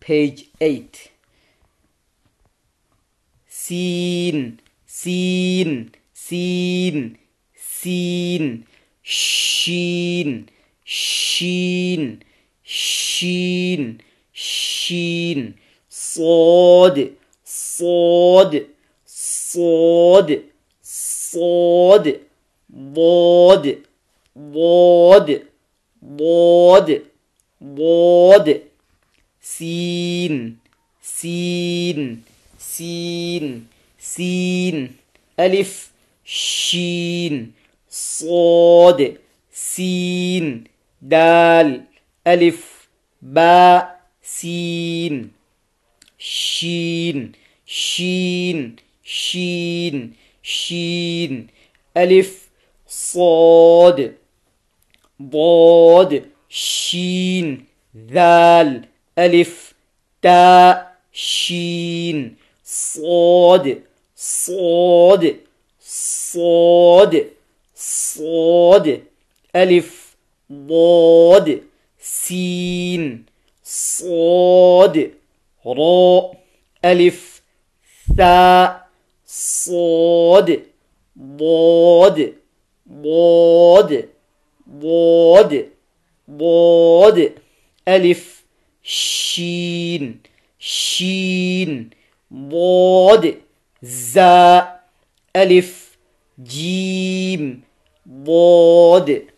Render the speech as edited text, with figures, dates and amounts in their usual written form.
page 8. سين سين سين سين شين شين شين شين صاد صاد صاد صاد ضاد ضاد ضاد ضاد سين سين سين سين ألف شين صاد سين دال ألف باء سين شين شين شين شين ألف صاد ضاد شين ذال ألف تاء شين صاد صاد صاد صاد ألف ضاد سين صاد راء ألف ثاء صاد ضاد ضاد ضاد ضاد ألف شين شين ضاد زاء ألف جيم ضاد